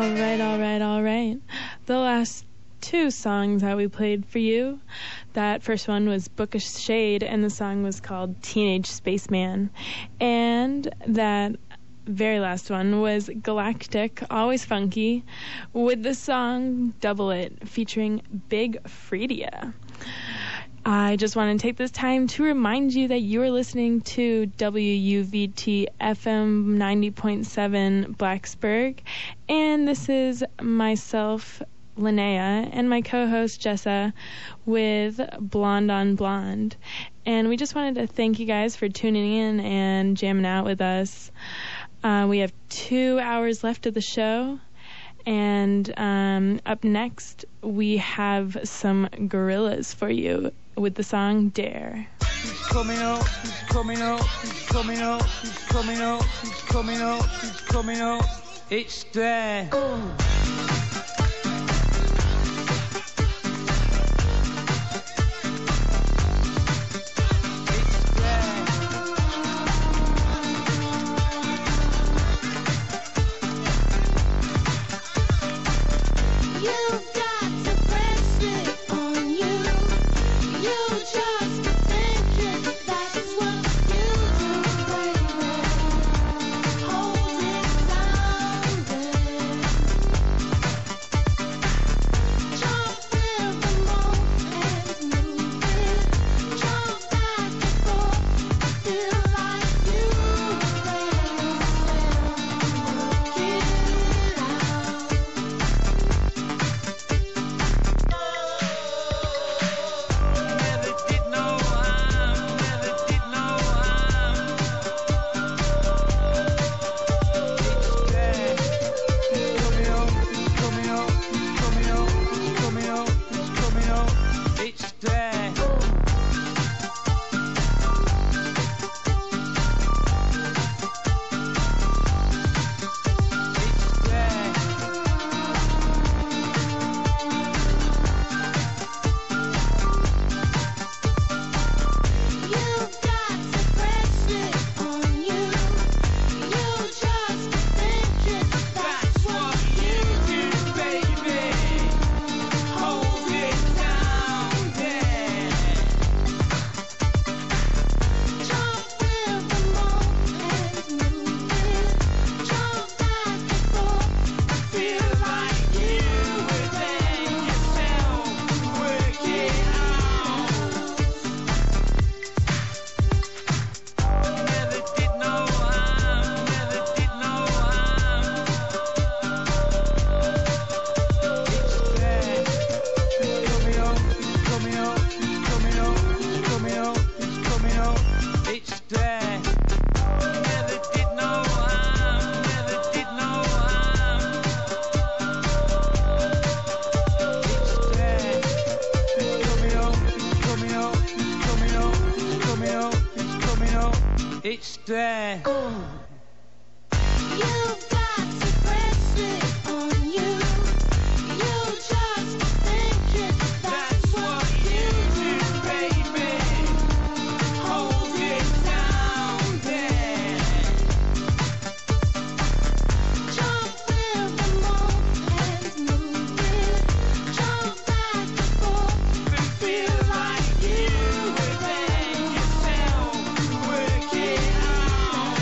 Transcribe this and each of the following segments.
All right. The last two songs that we played for you, that first one was Bookish Shade, and the song was called Teenage Spaceman. And that very last one was Galactic, Always Funky, with the song Double It, featuring Big Freedia. I just want to take this time to remind you that you are listening to WUVT FM 90.7 Blacksburg, and this is myself, Linnea, and my co-host Jessa with Blonde on Blonde. And we just wanted to thank you guys for tuning in and jamming out with us. We have 2 hours left of the show. And up next, we have some Gorillaz for you with the song Dare. He's coming up, he's coming up, he's coming up, he's coming up, he's coming up, he's coming up. It's Dare. It's Dare. You've got to press it on you. You just think it, that's what you do, baby. Hold it down there. Jump with the moment and move it. Jump back and forth and feel like you within yourself. Work it out.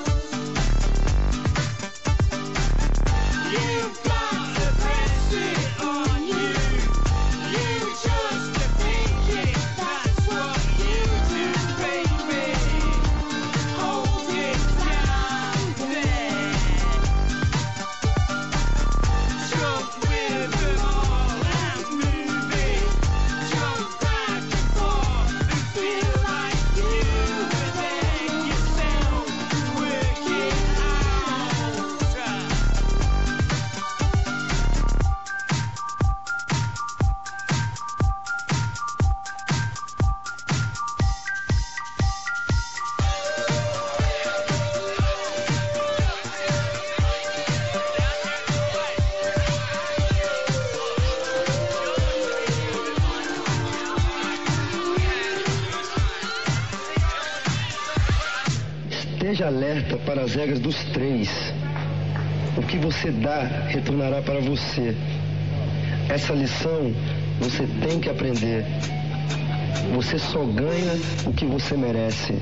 You've got to press it on you. You just think it, that's what you do, baby. Hold it down there. Jump with them all and move it. Jump back and forth and feel like you within yourself. Work it out. Esteja alerta para as regras dos três. O que você dá retornará para você. Essa lição você tem que aprender. Você só ganha o que você merece.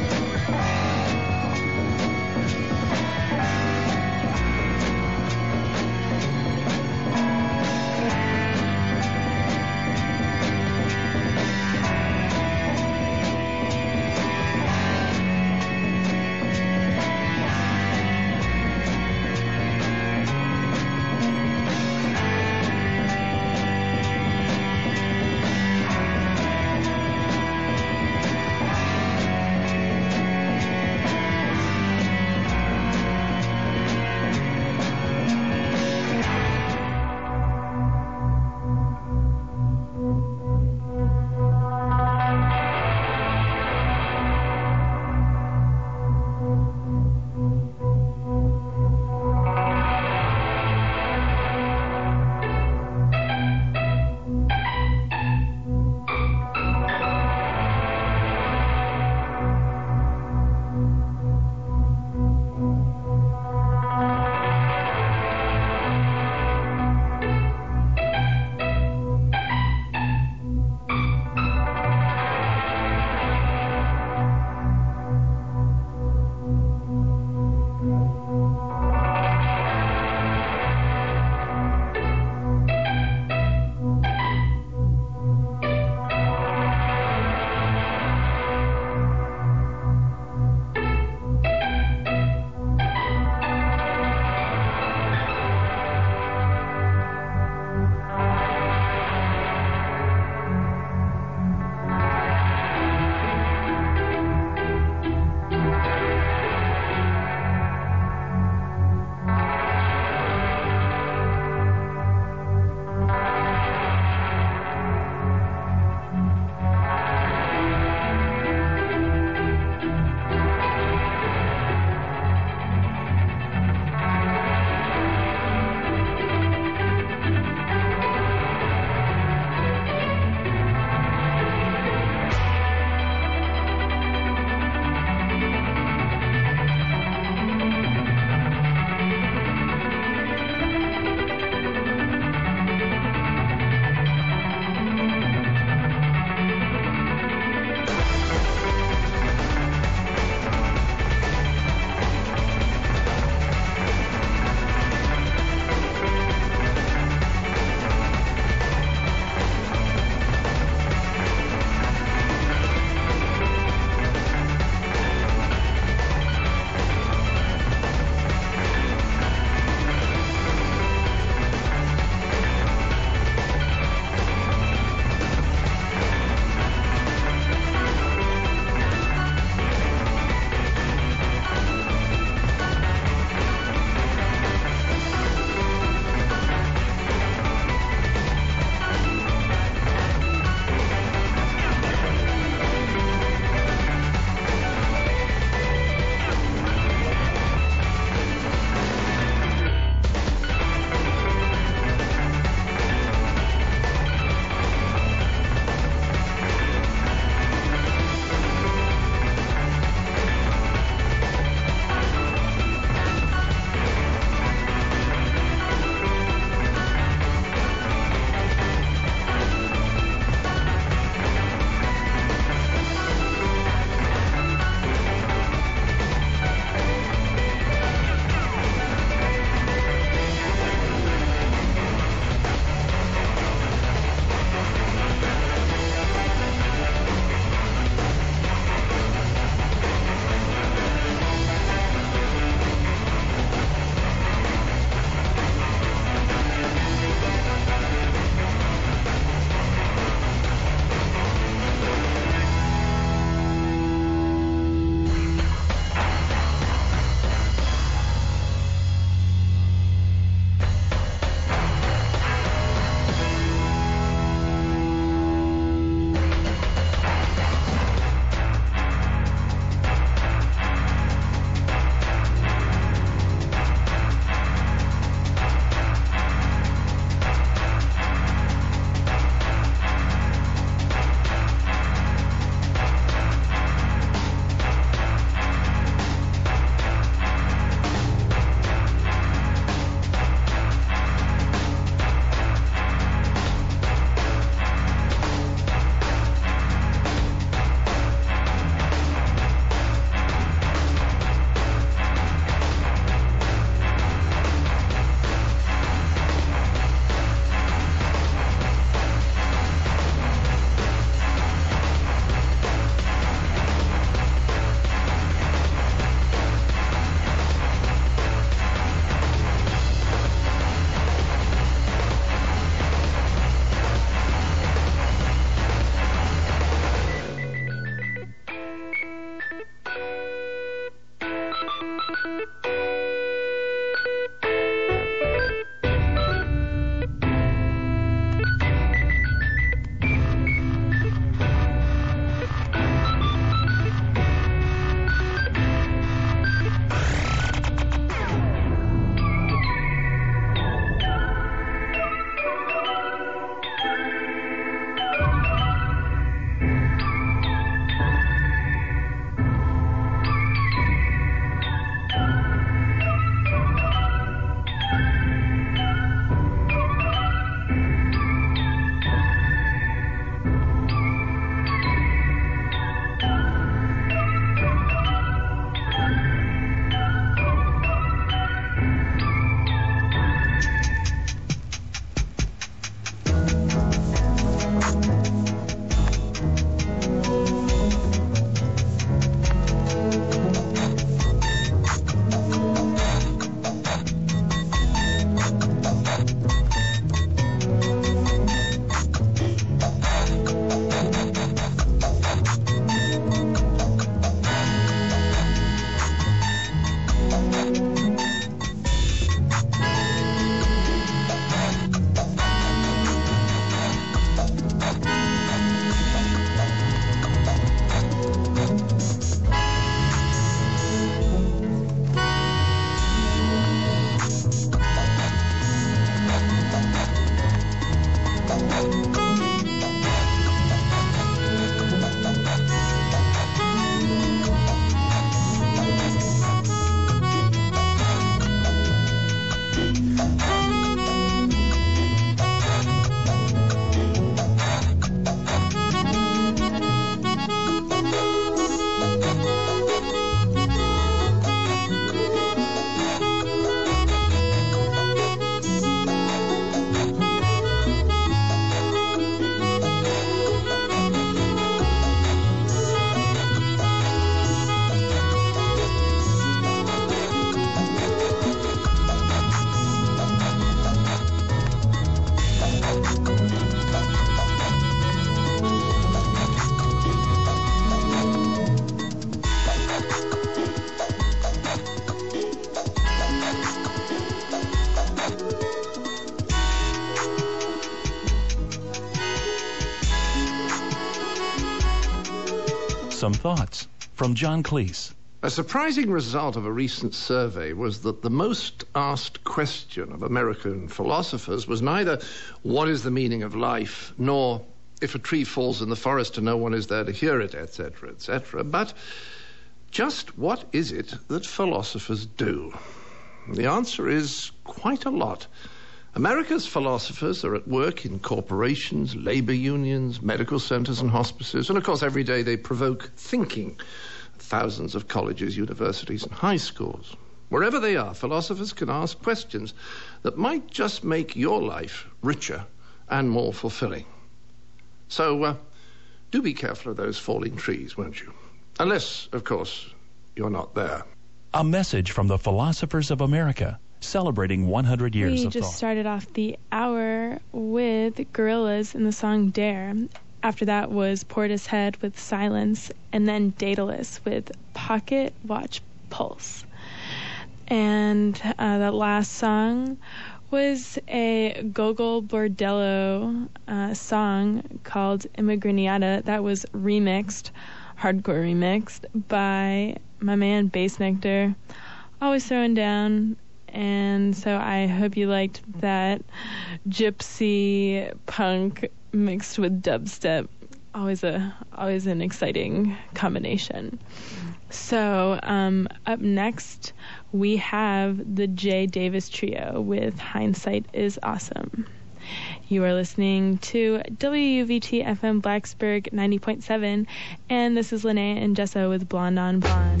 Some thoughts from John Cleese. A surprising result of a recent survey was that the most asked question of American philosophers was neither what is the meaning of life, nor if a tree falls in the forest and no one is there to hear it, etc., but just what is it that philosophers do? The answer is quite a lot. America's philosophers are at work in corporations, labor unions, medical centers and hospices, and of course every day they provoke thinking at thousands of colleges, universities and high schools. Wherever they are, philosophers can ask questions that might just make your life richer and more fulfilling. So do be careful of those falling trees, won't you? Unless, of course, you're not there. A message from the Philosophers of America, celebrating 100 years We of just thought. started off the hour with Gorillaz in the song Dare. After that was Portishead with Silence, and then Daedalus with Pocket Watch Pulse. And that last song was a Gogol Bordello song called Immigraniata that was hardcore remixed by my man Bass Nectar, always throwing down. And so I hope you liked that gypsy punk mixed with dubstep. Always an exciting combination. So up next we have the Jay Davis Trio with Hindsight is Awesome. You are listening to WUVT FM Blacksburg 90.7, and this is Linnea and Jessa with Blonde on Blonde.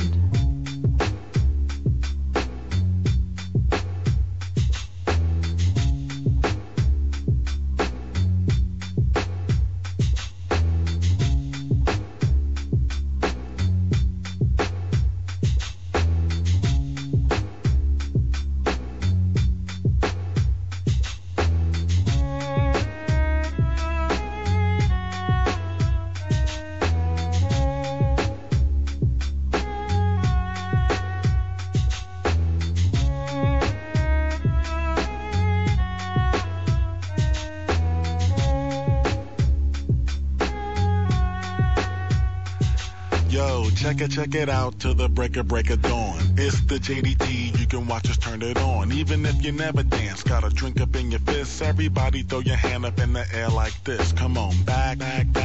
Check it out till the break of dawn. It's the JDT, you can watch us turn it on. Even if you never dance, got a drink up in your fist. Everybody throw your hand up in the air like this. Come on, back,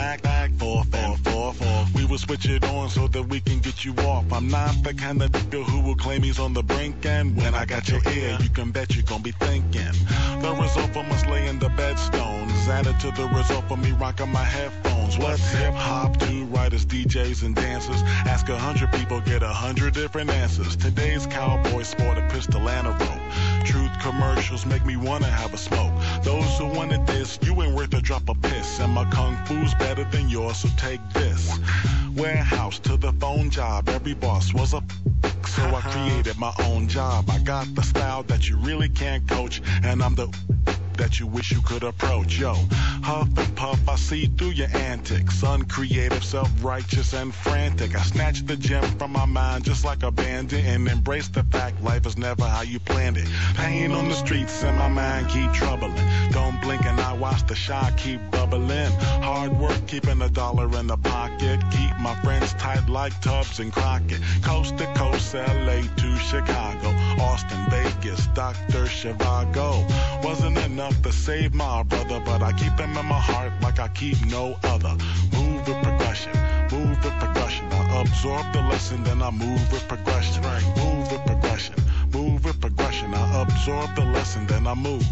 4, 4, 4, 4. We will switch it on so that we can get you off. I'm not the kind of nigga who will claim he's on the brink. And when I got your ear, you can bet you're gonna be thinking. The result for us laying the bedstones added to the result for me rocking my headphones. What's hip-hop? Two writers, DJs, and dancers. Ask 100 people, get 100 different answers. Today's cowboy sport a pistol and a rope. Truth commercials make me wanna have a smoke. Those who wanted this, you ain't worth a drop of piss. And my kung fu's better than yours, so take this. Warehouse to the phone job, every boss was a so I created my own job. I got the style that you really can't coach, and I'm the that you wish you could approach. Yo, huff and puff, I see through your antics. Uncreative, self-righteous, and frantic. I snatch the gem from my mind just like a bandit and embrace the fact life is never how you planned it. Pain on the streets and my mind keep troubling. Don't blink and I watch the shy keep bubbling. Hard work keeping a dollar in the pocket. Keep my friends tight like Tubbs and Crockett. Coast to coast, LA to Chicago, Austin, Vegas, Dr. Zhivago. Wasn't enough to save my brother, but I keep him in my heart like I keep no other. Move with progression, move with progression. I absorb the lesson, then I move with progression. Move with progression, move with progression. I absorb the lesson, then I move.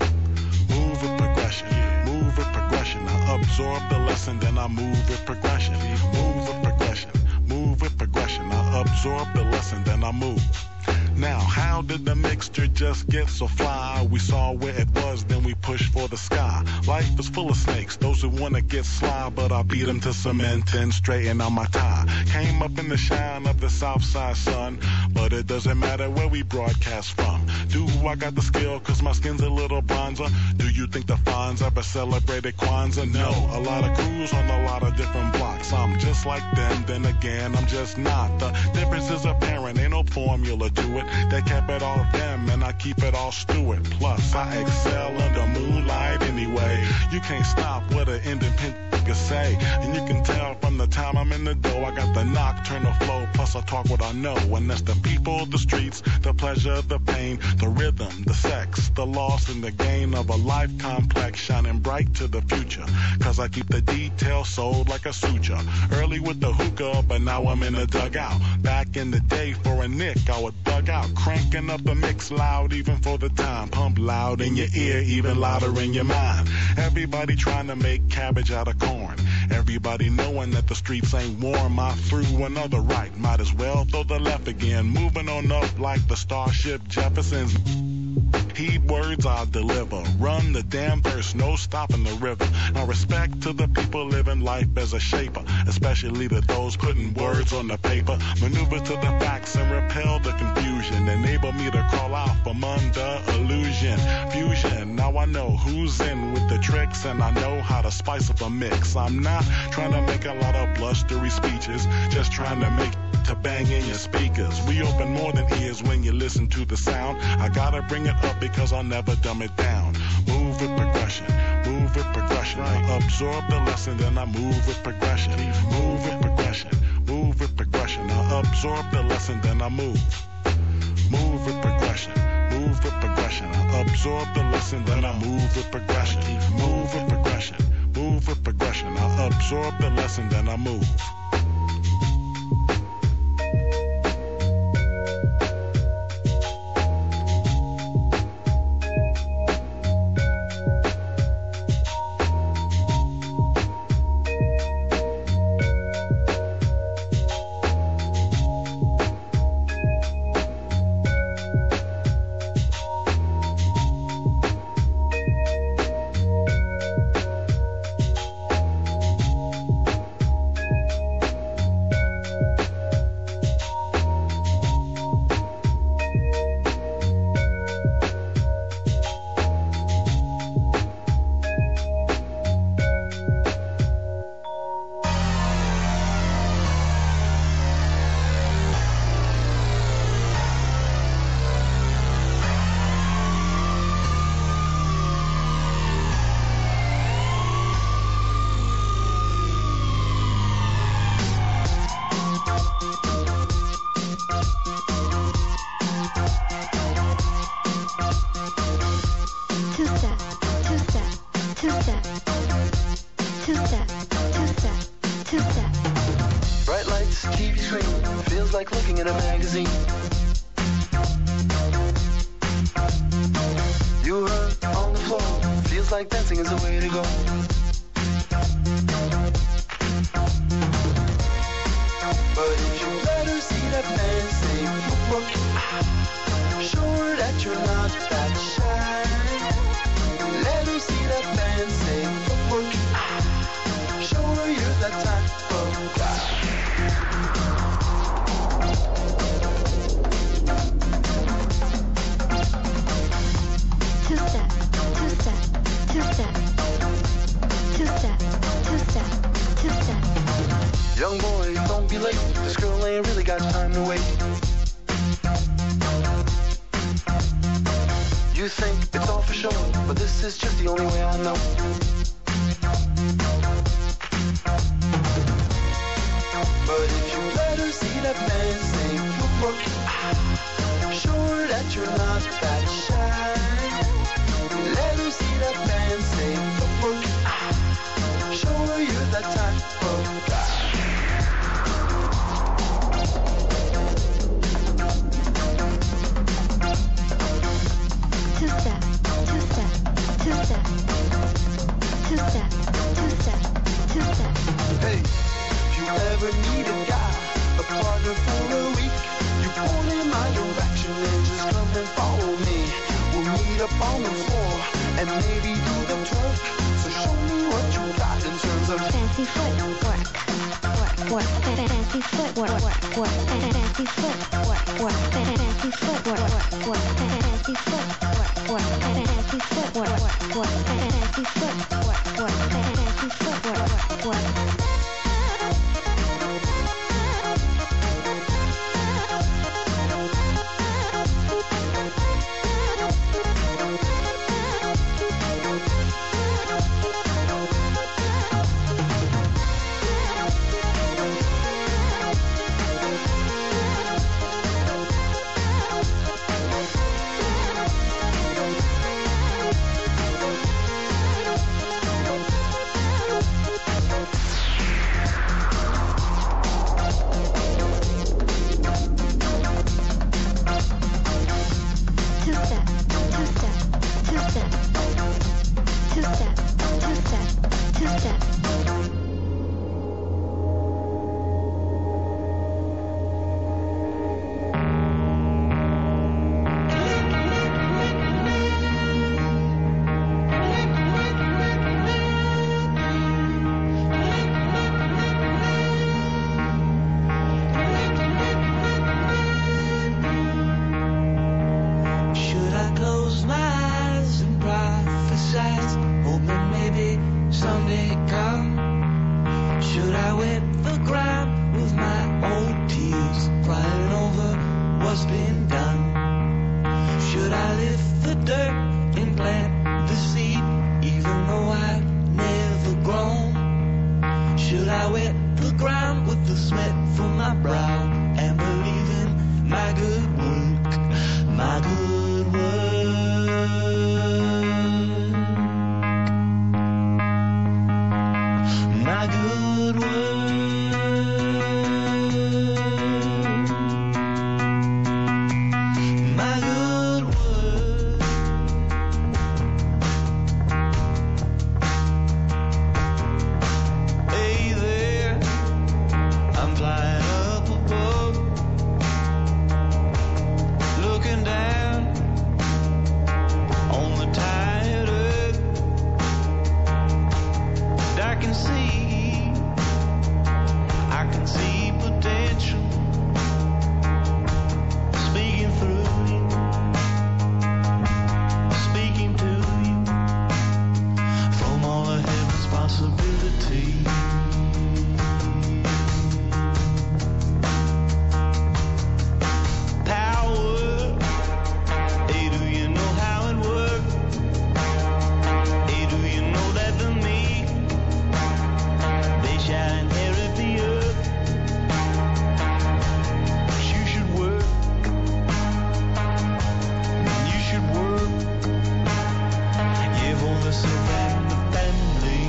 Move with progression, move with progression. I absorb the lesson, then I move with progression. Move with progression, move with progression. I absorb the lesson, then I move. Now, how did the mixture just get so fly? We saw where it was, then we pushed for the sky. Life is full of snakes, those who wanna get sly, but I beat them to cement and straighten out my tie. Came up in the shine of the south side sun, but it doesn't matter where we broadcast from. Do I got the skill, cause my skin's a little bronzer? Do you think the Fonz ever celebrated Kwanzaa? No, a lot of crews on a lot of different blocks. I'm just like them, then again, I'm just not. The difference is apparent, ain't no formula to it. They kept it all them, and I keep it all Stewart. Plus, I excel under moonlight anyway. You can't stop what an independent nigga say, and you can tell from the the time I'm in the dough, I got the nocturnal flow, plus I talk what I know. And that's the people, the streets, the pleasure, the pain, the rhythm, the sex, the loss, and the gain of a life complex, shining bright to the future. Cause I keep the details sold like a suture. Early with the hookah, but now I'm in the dugout. Back in the day, for a nick, I would bug out. Cranking up the mix loud, even for the time. Pump loud in your ear, even louder in your mind. Everybody trying to make cabbage out of corn. Everybody knowing that the streets ain't warm. I threw another right, might as well throw the left again. Moving on up like the Starship Jeffersons. Heed words I deliver. Run the damn verse, no stopping the river. Now respect to the people living life as a shaper, especially to those putting words on the paper. Maneuver to the facts and repel the confusion. Enable me to crawl out from under illusion. Fusion, now I know who's in with the tricks, and I know how to spice up a mix. I'm not trying to make a lot of blustery speeches, just trying to make to bang in your speakers. We open more than ears when you listen to the sound. I gotta bring it up because I'll never dumb it down. Move with progression, move with progression. I absorb the lesson, then I move with progression. Move with progression, move with progression. I absorb the lesson, then I move. Move with progression, move with progression. I absorb the lesson, then I move with progression. Move with progression, move with progression. I absorb the lesson, then I move. Bright lights, TV screen, feels like looking at a magazine. You hurt on the floor, feels like dancing is the way to go. But if you let her see that man say footwork, show her that you're not that shy. Let her see that man say footwork, show her you're that type of guy. Two-step, two-step, two-step, two-step, two-step, two-step. Young boy, don't be late. This girl ain't really got time to wait. You think it's all for show, but this is just the only way I know. But if you let her see that man say footwork, show her that you're not that shy. Let her see that man say footwork, show her you're that type of guy. Two-step, two-step, two-step, two-step, two-step, two-step. Hey, if you ever need a guy, a partner for a week, you point in my direction and just come and follow me. We'll meet up on the floor and maybe do the twerk. So show me what you got in terms of Fancy footwork, work, fancy footwork, work, fancy footwork, work, fancy footwork, work, fancy footwork, work, fancy footwork, work, fancy footwork, work, fancy footwork, work. Should I wet the ground with my old tears, crying over what's been done? Should I lift the dirt and plant the seed, even though I've never grown? Should I wet the ground with the sweat from my brow and believe in my good work, my good work, my good work, my good work. Hey there, I'm flying up above, looking down on the tired earth. And I can see potential speaking through you, speaking to you from all of heaven's possibilities. Power, hey, do you know how it works? Hey, do you know that the meek, they shall inherit the earth? You should work, you should work, yeah, for the self and the family.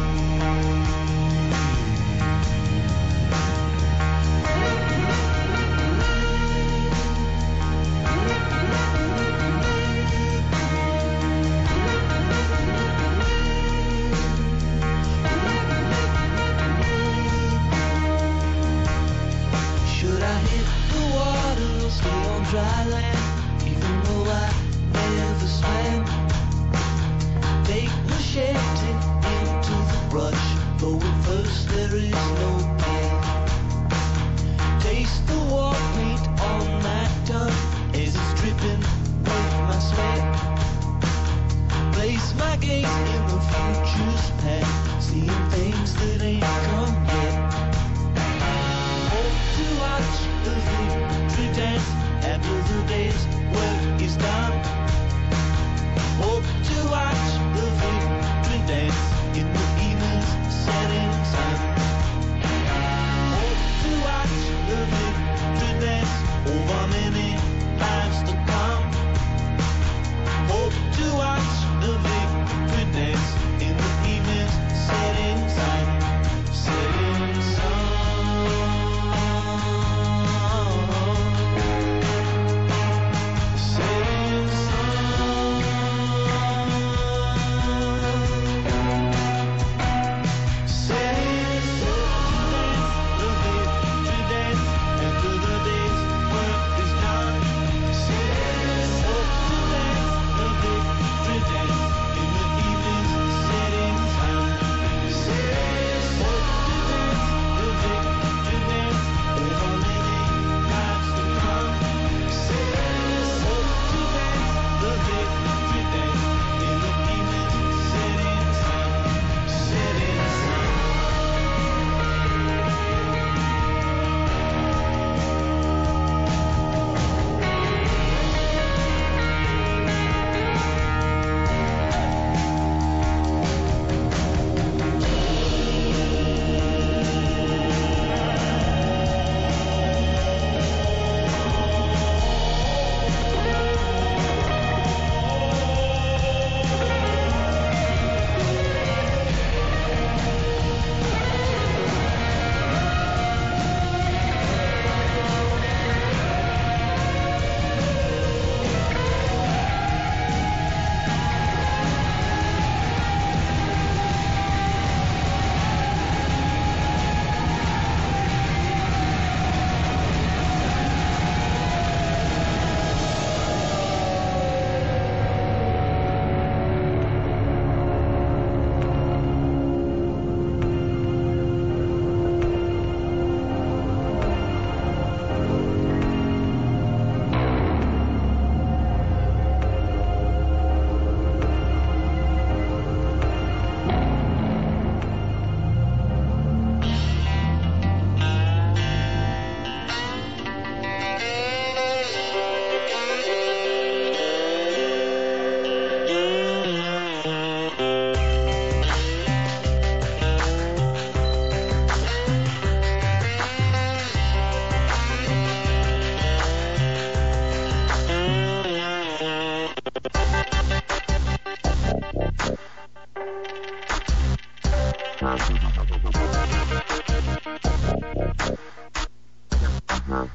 Should I hit the water or stay on dry land, even though I never swam? Take machete into the brush, though at first there is no pain. Taste the war paint on my tongue as it's dripping with my sweat. Place my gaze in the future's path, seeing things that ain't come yet. Hope to watch the victory dance after the day's work is done.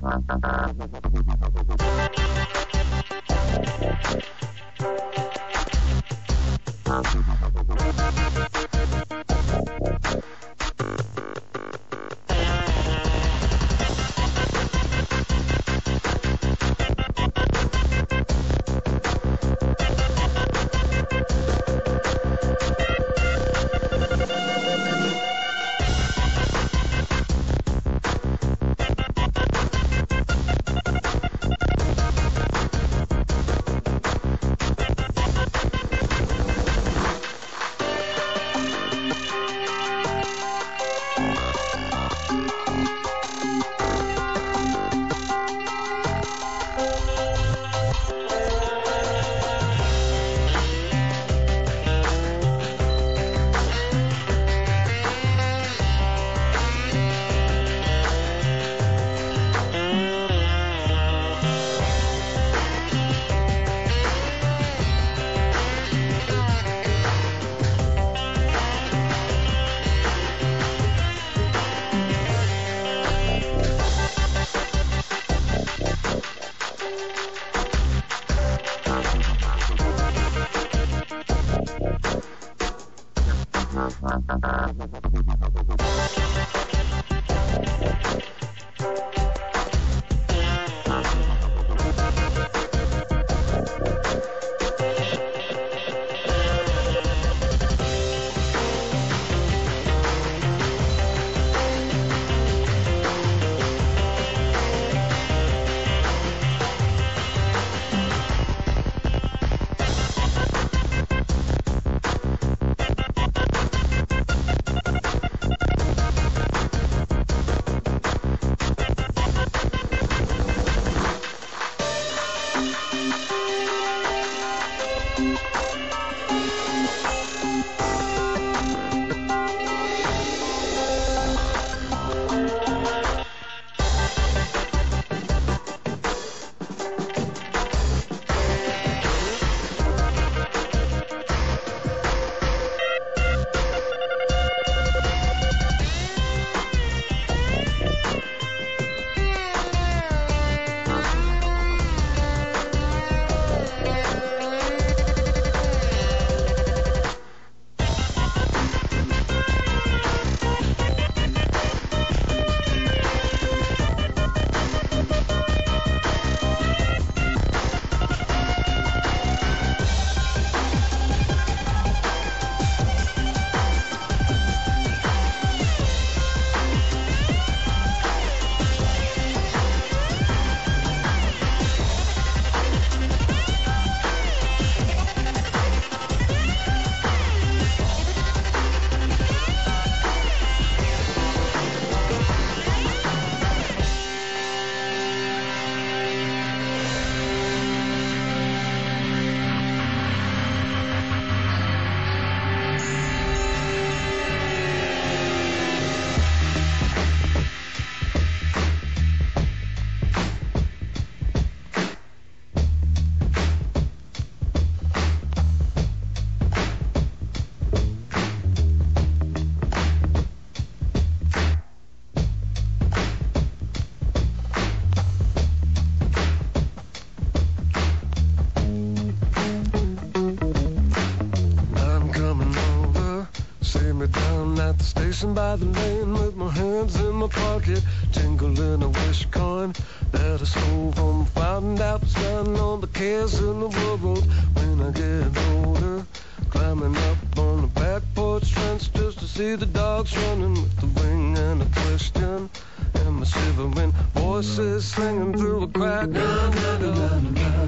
Dancing by the lane with my hands in my pocket, jingling a wish coin that I stole from a fountain that was standing on the cares in the world. When I get older, climbing up on the back porch fence just to see the dogs running with the wing and a question, and my shivering voices singing through a crack. Na, na, na, na, na.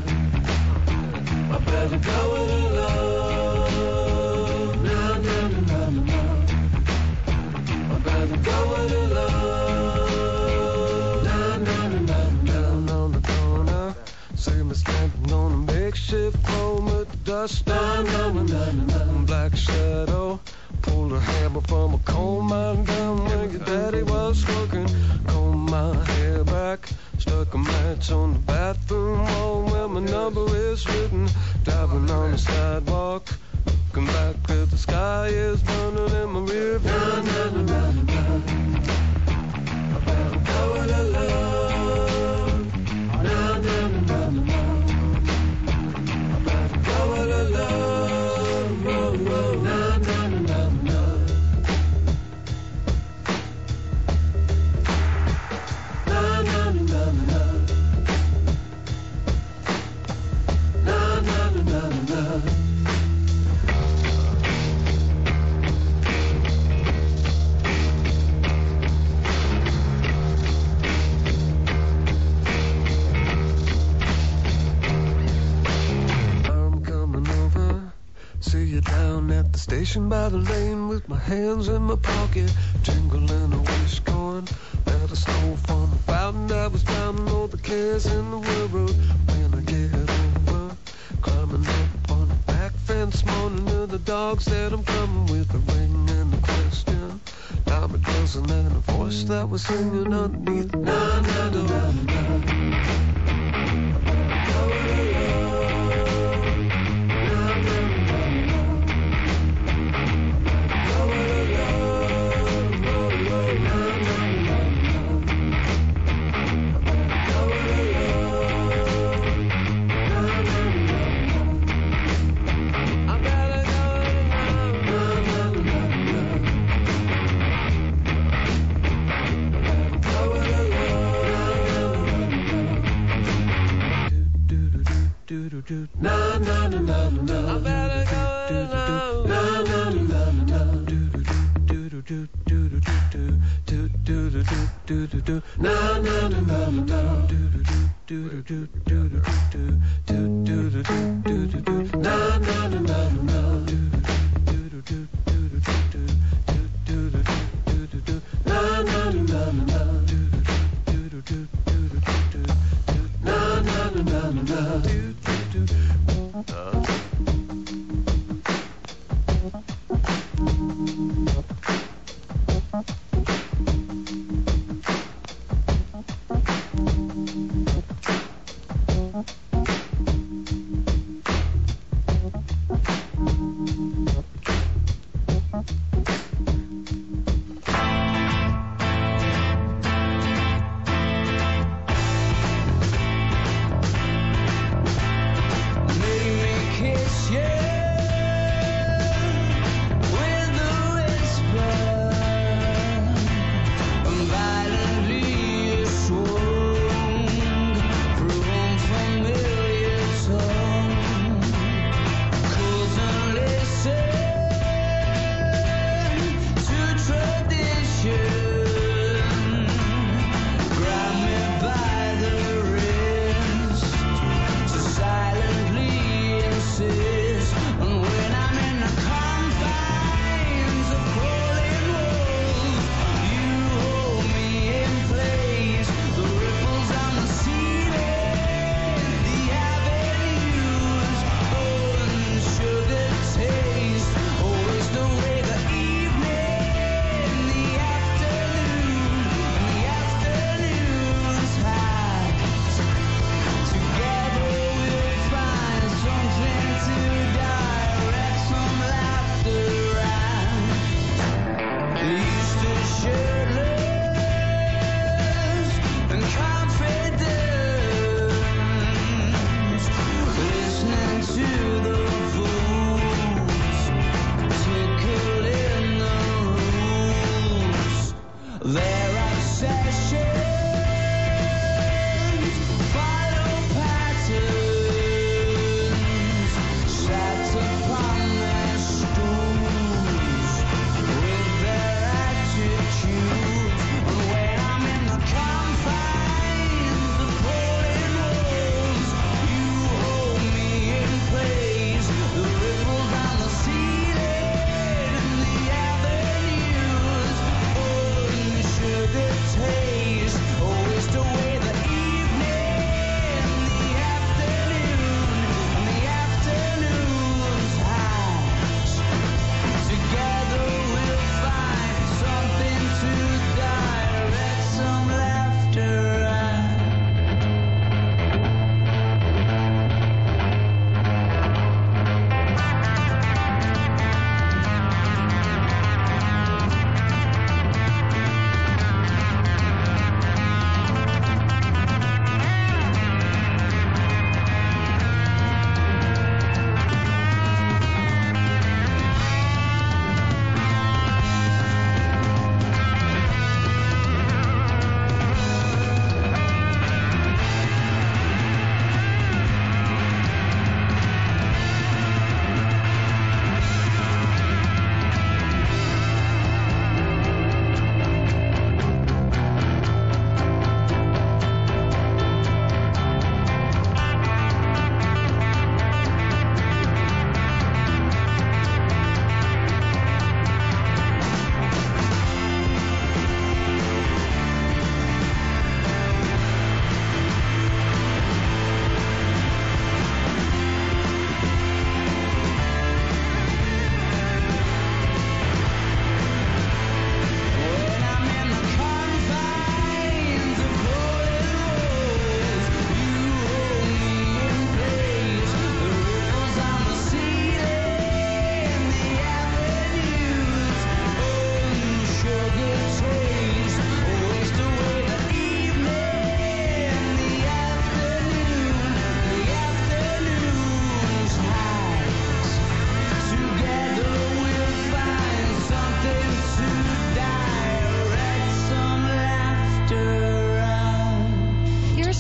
I better go it alone. Na, na, na, na, na, na. I better go it alone. Na, na, na, na, na. Down on the corner, see me standing on a makeshift phone with the dust on. Na, na, na, na, na. Black shadow, pulled a hammer from a coal mine down where your daddy was working. Combed my hair back, stuck a match on the bathroom wall where my number is written. Driving on the sidewalk, looking back cause the sky is burning in my rear view. Na, na, na, na, na. I better go it alone. the station by the lane with my hands in my pocket, jingling a wish coin. That I stole from a fountain that was drowning all the cares in the world. When I get over, climbing up on the back fence, moaning to the dogs that I'm coming with a ring and a question. Now it wasn't and a voice that was singing underneath. Na na na na na. Na na na na na. I better go now. Na na na na na. Do do do do do do do do do do do. Na na na na na. Do do do do do do do do do do do do. Na na na na na. Do do do do do do do do do do. Na na na na na. Do do do do do do do. Na na na na na. Do do do.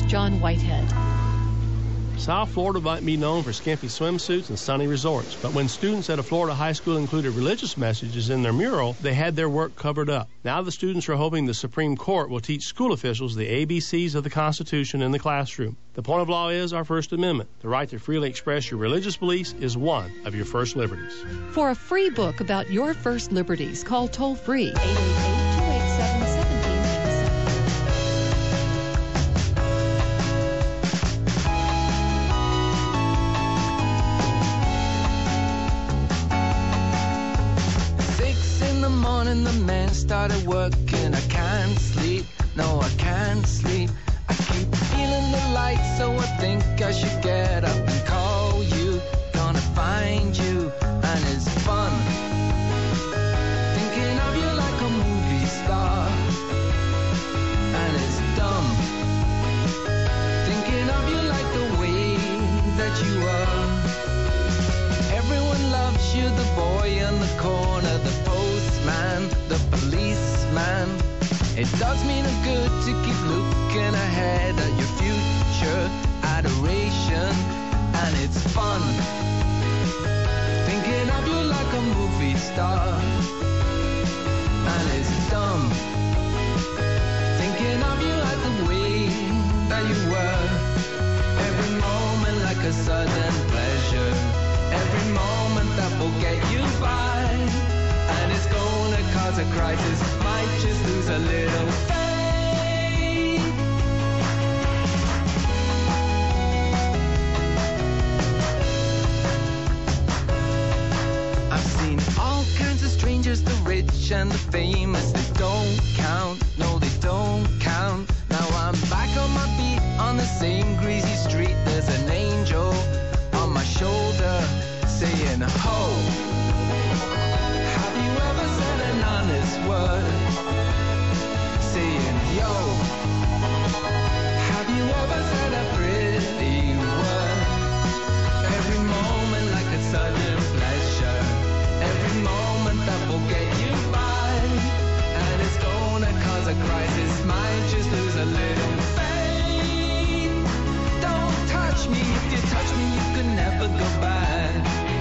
John Whitehead. South Florida might be known for skimpy swimsuits and sunny resorts, but when students at a Florida high school included religious messages in their mural, they had their work covered up. Now the students are hoping the Supreme Court will teach school officials the ABCs of the Constitution in the classroom. The point of law is our First Amendment. The right to freely express your religious beliefs is one of your first liberties. For a free book about your first liberties, call toll-free 888-287-1787. The man started working. I can't sleep, no I can't sleep. I keep feeling the light, so I think I should get up and call you. Gonna find you, and it's fun thinking of you like a movie star. And it's dumb thinking of you like the way that you are. Everyone loves you, the boy in the corner, the postman, the policeman. It does me no good to keep looking ahead at your future adoration. And it's fun thinking of you like a movie star. And it's dumb thinking of you like the way that you were. Every moment like a sudden pleasure. Every moment that will get you by. And it's gonna cause a crisis. Might just lose a little faith. I've seen all kinds of strangers, the rich and the famous. They don't count, no they don't count. Now I'm back on my feet on the same greasy street. There's an angel on my shoulder saying ho. Have you ever said an honest word? Saying yo. Have you ever said a pretty word? Every moment like a sudden pleasure. Every moment that will get you by. And it's gonna cause a crisis. Might just lose a little faith. Don't touch me. If you touch me you can never go back.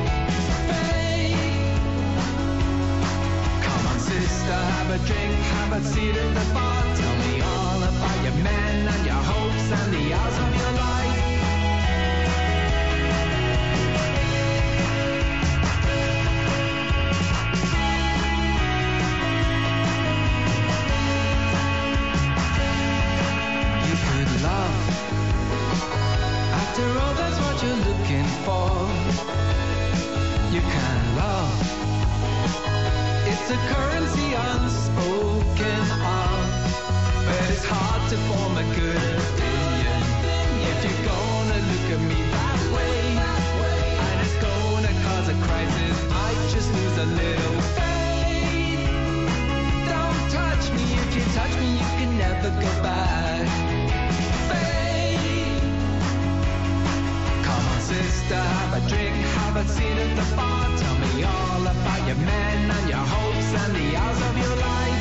Sister, have a drink, have a seat at the bar. Tell me all about your men and your hopes and the hours of your life. You could love. After all, that's what you're looking for. You can love. It's a currency unspoken of, but it's hard to form a good opinion if you're gonna look at me that way. And it's gonna cause a crisis. Might just lose a little faith. Don't touch me. If you touch me you can never go back. Faith. Come on sister, have a drink, have a seat at the bar. Tell me all about your men and your hopes and the hours of your life.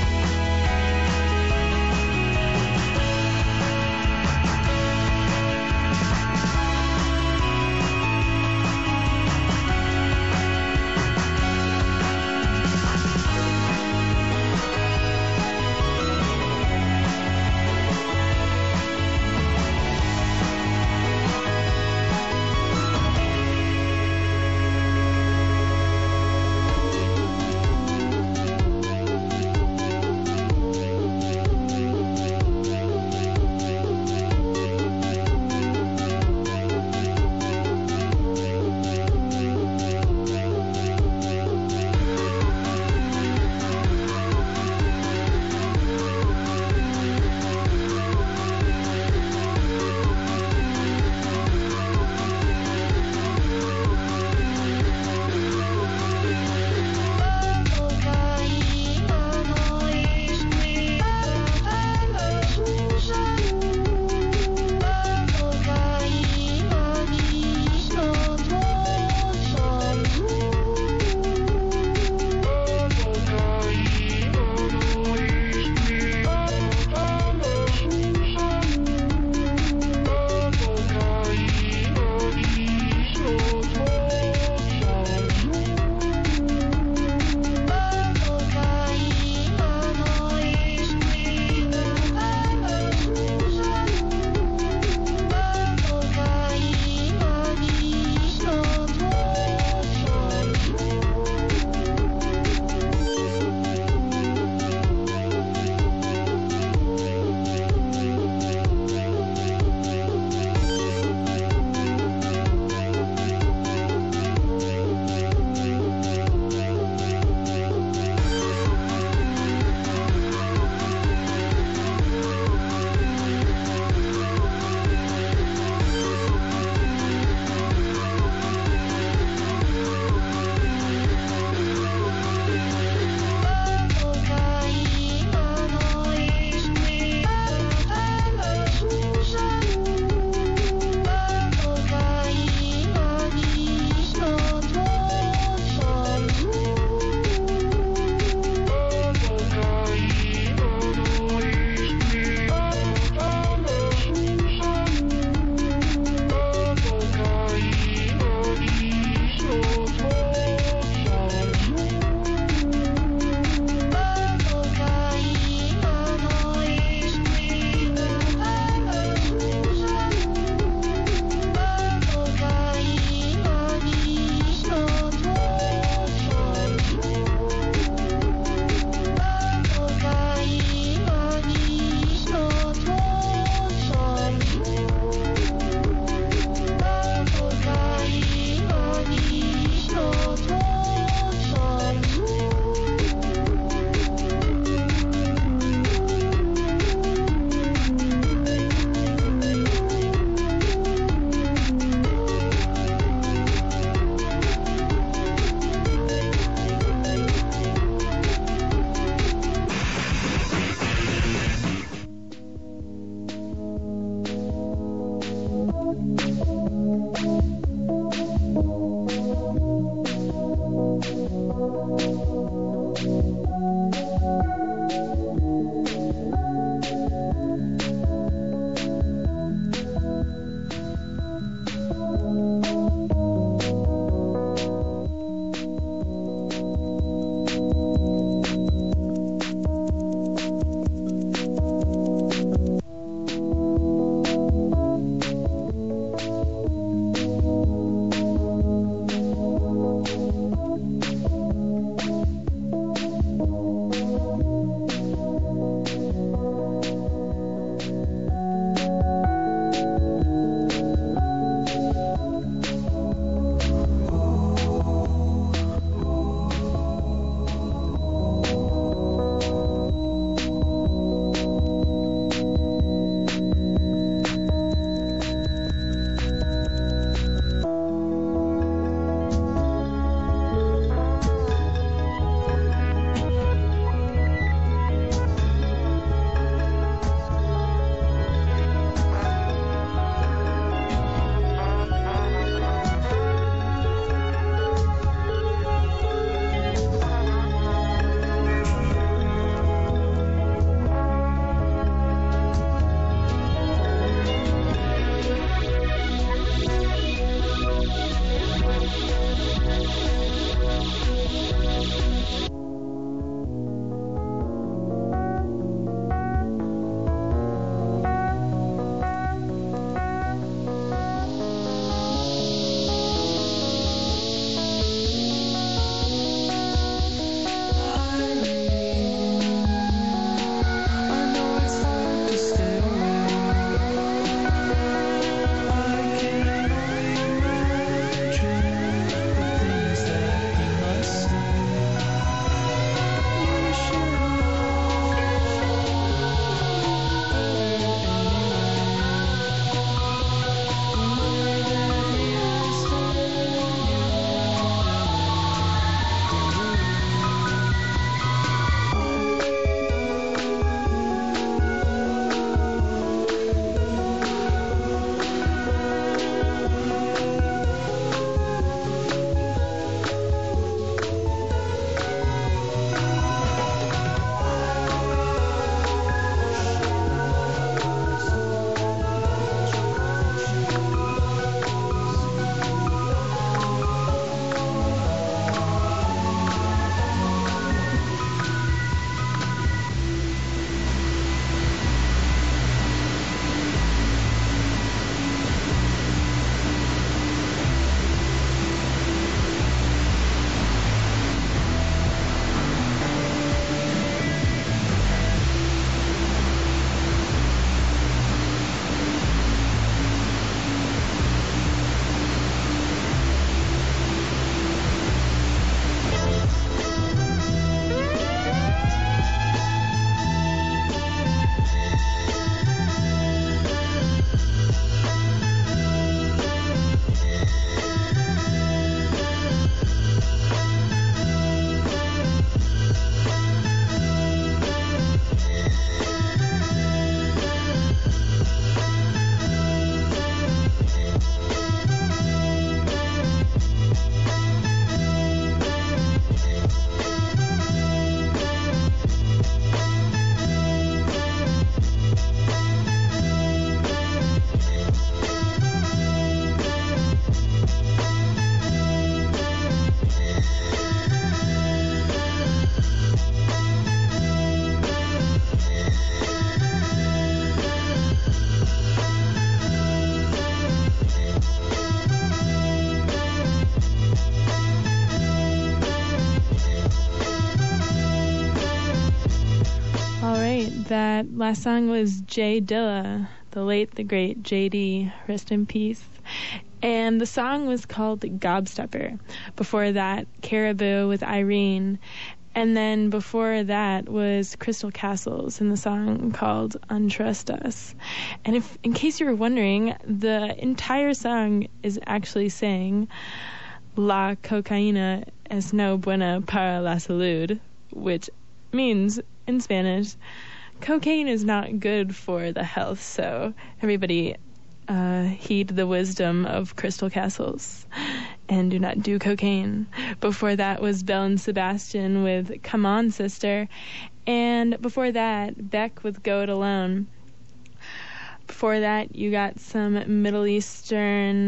that last song was Jay Dilla, the late, the great JD, rest in peace. And the song was called Gobstopper. Before that, Caribou with Irene. And then before that was Crystal Castles and the song called Untrust Us. And if, in case you were wondering, the entire song is actually saying La cocaína es no buena para la salud, which means, in Spanish, cocaine is not good for the health. So everybody heed the wisdom of Crystal Castles and do not do cocaine. Before that was Belle and Sebastian with Come On Sister, and before that Beck with Go It Alone. Before that you got some Middle Eastern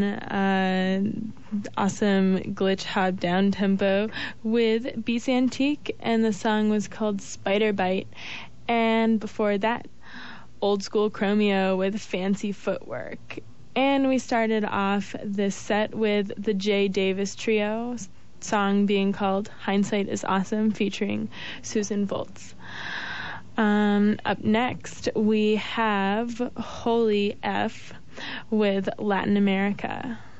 awesome glitch hop down tempo with Beast Antique, and the song was called Spider Bite. And before that, Old School Chromeo with Fancy Footwork. And we started off this set with the Jay Davis Trio, song being called Hindsight is Awesome, featuring Susan Volz. Up next, we have Holy F with Latin America.